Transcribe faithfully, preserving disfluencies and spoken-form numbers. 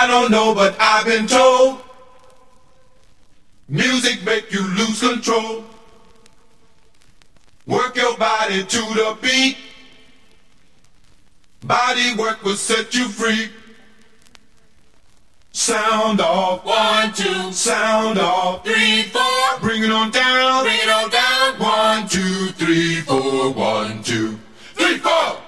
I don't know, but I've been told music make you lose control. Work your body to the beat. Body work will set you free. Sound off, one, two, sound off, three, four. Bring it on down, bring it on down. One, two, three, four, one, two, three, four.